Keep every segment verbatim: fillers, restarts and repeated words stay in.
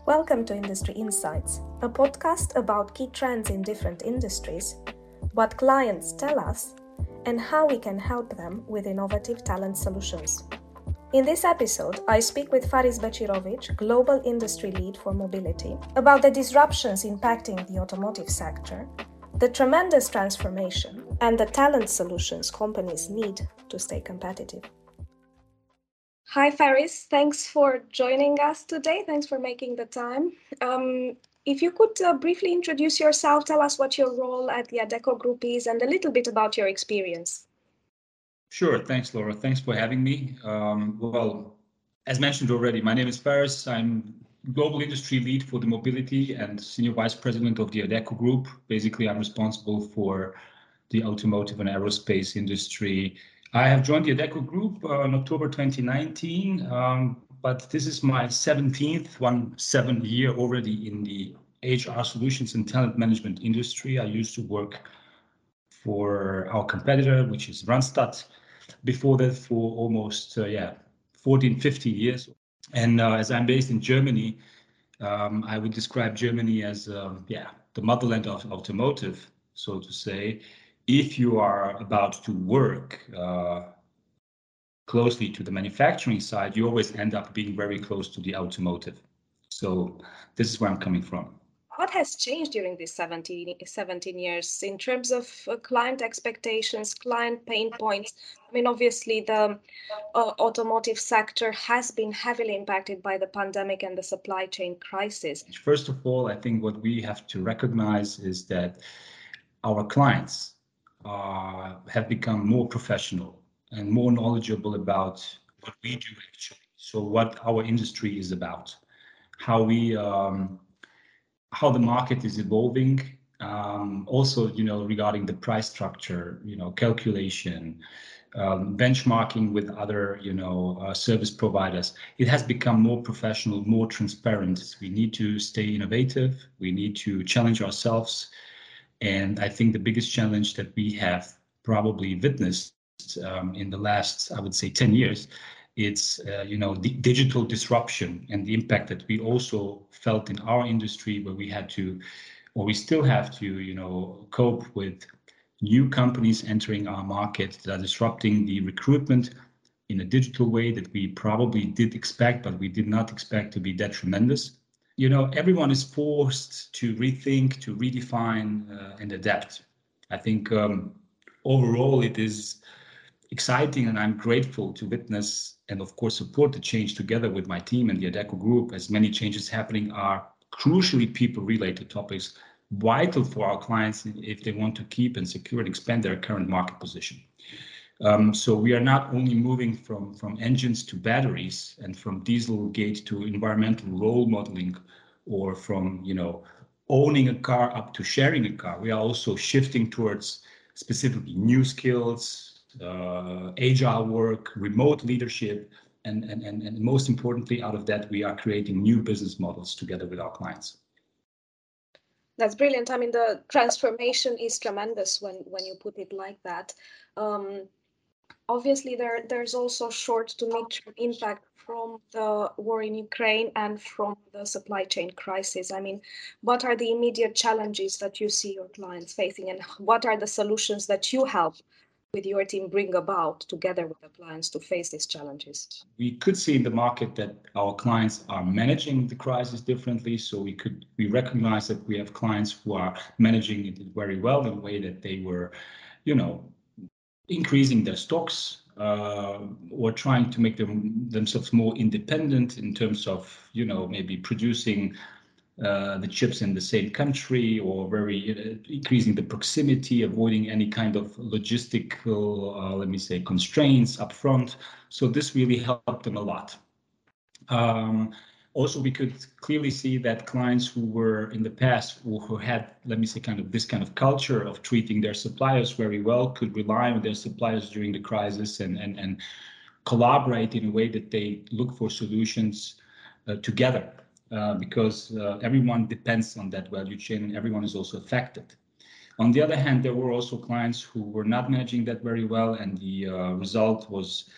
Welcome to Industry Insights, a podcast about key trends in different industries, what clients tell us, and how we can help them with innovative talent solutions. In this episode, I speak with Faris Bečirović, Global Industry Lead for Mobility, about the disruptions impacting the automotive sector, the tremendous transformation, and the talent solutions companies need to stay competitive. Hi, Faris. Thanks for joining us today. Thanks for making the time. Um, if you could uh, briefly introduce yourself, tell us what your role at the Adecco Group is and a little bit about your experience. Sure. Thanks, Laura. Thanks for having me. Um, well, as mentioned already, my name is Faris. I'm Global Industry Lead for the Mobility and Senior Vice President of the Adecco Group. Basically, I'm responsible for the automotive and aerospace industry. I have joined the Adecco Group uh, in October twenty nineteen, um, but this is my seventeenth, one seven year already in the H R solutions and talent management industry. I used to work for our competitor, which is Randstad. Before that, for almost uh, yeah, fourteen, fifteen years. And uh, as I'm based in Germany, um, I would describe Germany as um, yeah, the motherland of automotive, so to say. If you are about to work uh, closely to the manufacturing side, you always end up being very close to the automotive. So this is where I'm coming from. What has changed during these seventeen, seventeen years in terms of uh, client expectations, client pain points? I mean, obviously, the uh, automotive sector has been heavily impacted by the pandemic and the supply chain crisis. First of all, I think what we have to recognize is that our clients uh, have become more professional and more knowledgeable about what we do actually. So what our industry is about, how we, um, how the market is evolving. Um, also, you know, regarding the price structure, you know, calculation, um, benchmarking with other, you know, uh, service providers. It has become more professional, more transparent. We need to stay innovative. We need to challenge ourselves. And I think the biggest challenge that we have probably witnessed um, in the last, I would say, ten years, it's, uh, you know, the digital disruption and the impact that we also felt in our industry, where we had to, or we still have to, you know, cope with new companies entering our market that are disrupting the recruitment in a digital way that we probably did expect, but we did not expect to be that tremendous. You know, everyone is forced to rethink, to redefine, uh, and adapt. I think um, overall it is exciting, and I'm grateful to witness and, of course, support the change together with my team and the Adecco Group, as many changes happening are crucially people-related topics, vital for our clients if they want to keep and secure and expand their current market position. Um, so we are not only moving from, from engines to batteries and from Dieselgate to environmental role modeling, or from, you know, owning a car up to sharing a car. We are also shifting towards specifically new skills, uh, agile work, remote leadership, and, and, and, and most importantly, out of that, we are creating new business models together with our clients. That's brilliant. I mean, the transformation is tremendous when, when you put it like that. Um, Obviously, there there's also short to mid-term impact from the war in Ukraine and from the supply chain crisis. I mean, what are the immediate challenges that you see your clients facing, and what are the solutions that you help with your team bring about together with the clients to face these challenges? We could see in the market that our clients are managing the crisis differently. So we could we recognize that we have clients who are managing it very well in a way that they were, you know, increasing their stocks, uh, or trying to make them themselves more independent in terms of, you know, maybe producing uh, the chips in the same country, or very uh, increasing the proximity, avoiding any kind of logistical, uh, let me say, constraints up front. So this really helped them a lot. Um, Also, we could clearly see that clients who were in the past, who, who had, let me say, kind of this kind of culture of treating their suppliers very well, could rely on their suppliers during the crisis, and, and, and collaborate in a way that they look for solutions uh, together, uh, because uh, everyone depends on that value chain and everyone is also affected. On the other hand, there were also clients who were not managing that very well, and the uh, result was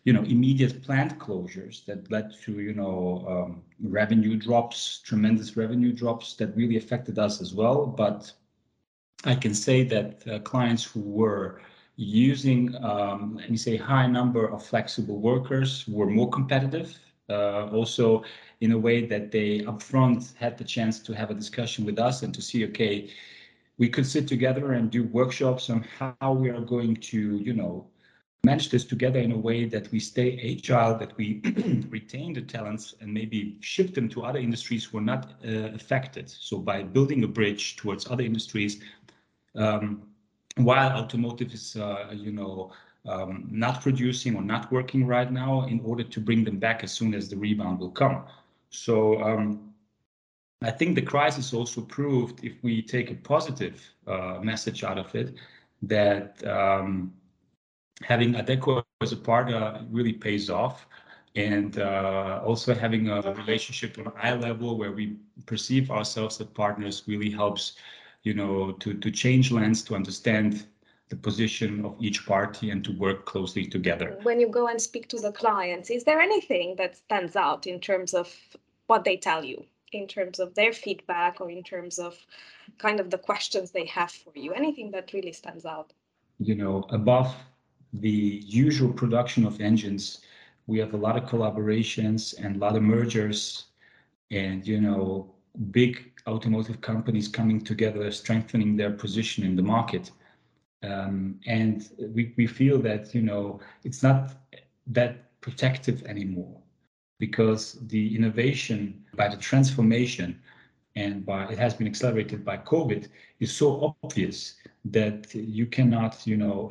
you know, immediate plant closures that led to, you know, um, revenue drops, tremendous revenue drops that really affected us as well. But I can say that uh, clients who were using, um, let me say, high number of flexible workers were more competitive. Uh, also, in a way that they upfront had the chance to have a discussion with us and to see, okay, we could sit together and do workshops on how we are going to, you know, manage this together in a way that we stay agile, that we retain the talents and maybe shift them to other industries who are not uh, affected. So by building a bridge towards other industries, um, while automotive is, uh, you know, um, not producing or not working right now, in order to bring them back as soon as the rebound will come. So um, I think the crisis also proved, if we take a positive uh, message out of it, that um, having Adecco as a partner really pays off. And uh, also having a relationship on eye level where we perceive ourselves as partners really helps, you know, to, to change lens, to understand the position of each party and to work closely together. When you go and speak to the clients, is there anything that stands out in terms of what they tell you, in terms of their feedback, or in terms of kind of the questions they have for you? Anything that really stands out? You know, above the usual production of engines, we have a lot of collaborations and a lot of mergers and, you know, big automotive companies coming together, strengthening their position in the market. Um, and we, we feel that, you know, it's not that protective anymore, because the innovation by the transformation and by it has been accelerated by COVID is so obvious that you cannot, you know,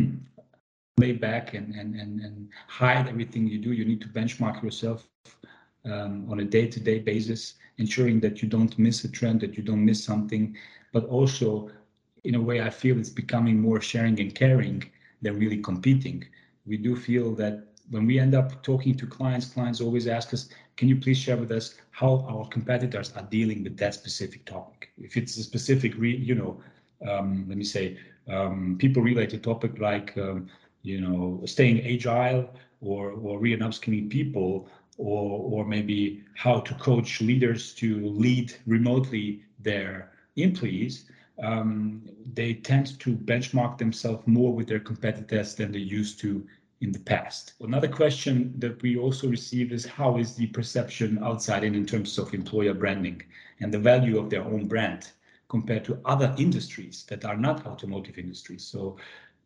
lay back and, and, and, and hide everything you do. You need to benchmark yourself um, on a day-to-day basis, ensuring that you don't miss a trend, that you don't miss something, but also in a way I feel it's becoming more sharing and caring than really competing. We do feel that when we end up talking to clients, clients always ask us, can you please share with us how our competitors are dealing with that specific topic? If it's a specific, re, you know, um, let me say, um, people-related topic like, um, you know, staying agile or, or re and upskilling people, or, or maybe how to coach leaders to lead remotely their employees, um, they tend to benchmark themselves more with their competitors than they used to in the past. Another question that we also receive is how is the perception outside in, in terms of employer branding and the value of their own brand compared to other industries that are not automotive industries. So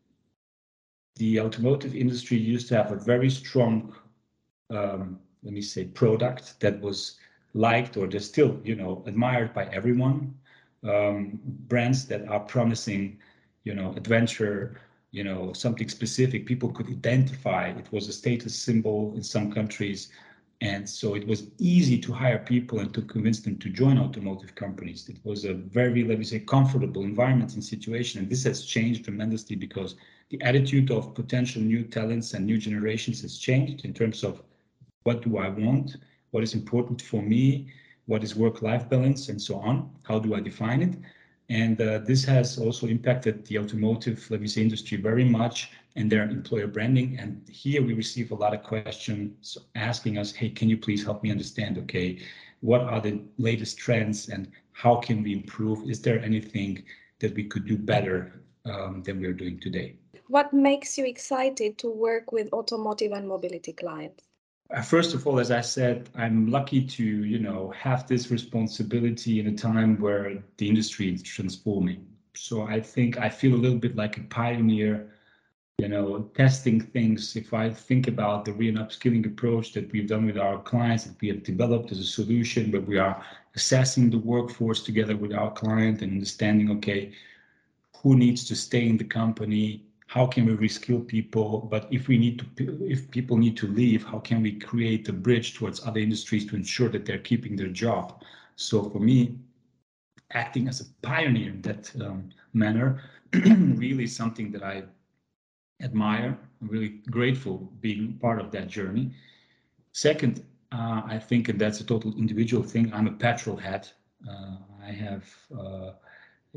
the automotive industry used to have a very strong, um, let me say, product that was liked, or they're still, you know, admired by everyone. Um, brands that are promising, you know, adventure, you know, something specific people could identify. It was a status symbol in some countries. And so it was easy to hire people and to convince them to join automotive companies. It was a very, let me say, comfortable environment and situation. And this has changed tremendously because the attitude of potential new talents and new generations has changed in terms of what do I want, what is important for me, what is work-life balance, and so on. How do I define it? And uh, this has also impacted the automotive, let me say, industry very much and their employer branding. And here we receive a lot of questions asking us, hey, can you please help me understand, okay, what are the latest trends and how can we improve? Is there anything that we could do better um, than we're doing today? What makes you excited to work with automotive and mobility clients? First of all, as I said, I'm lucky to, you know, have this responsibility in a time where the industry is transforming. So I think I feel a little bit like a pioneer, you know, testing things. If I think about the re and upskilling approach that we've done with our clients, that we have developed as a solution, where we are assessing the workforce together with our client and understanding, okay, who needs to stay in the company, how can we reskill people, but if we need to, if people need to leave, how can we create a bridge towards other industries to ensure that they're keeping their job? So for me, acting as a pioneer in that um, manner really is something that I admire. I'm really grateful being part of that journey. Second, uh, I think, and that's a total individual thing, I'm a petrol head. Uh, I have uh,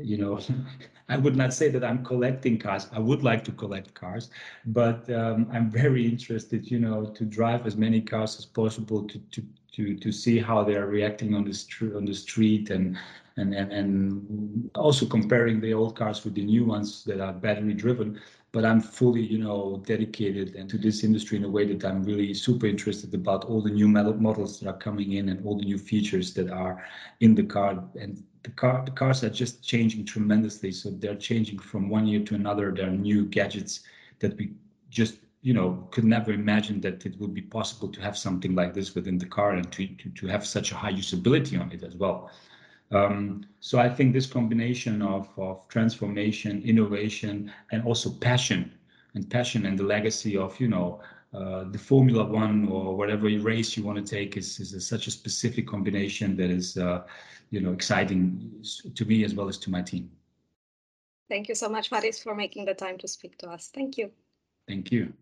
you know, I would not say that I'm collecting cars. I would like to collect cars, but um, I'm very interested, you know, to drive as many cars as possible to to to to see how they are reacting on the street on the street and and and and also comparing the old cars with the new ones that are battery driven. But I'm fully, you know, dedicated and to this industry in a way that I'm really super interested about all the new models that are coming in and all the new features that are in the car. And the car, the cars are just changing tremendously. So they're changing from one year to another. There are new gadgets that we just, you know, could never imagine that it would be possible to have something like this within the car and to to, to have such a high usability on it as well. Um, so I think this combination of, of transformation, innovation, and also passion, and passion and the legacy of, you know, uh, the Formula One or whatever race you want to take is, is a, such a specific combination that is, uh, you know, exciting to me as well as to my team. Thank you so much, Maris, for making the time to speak to us. Thank you. Thank you.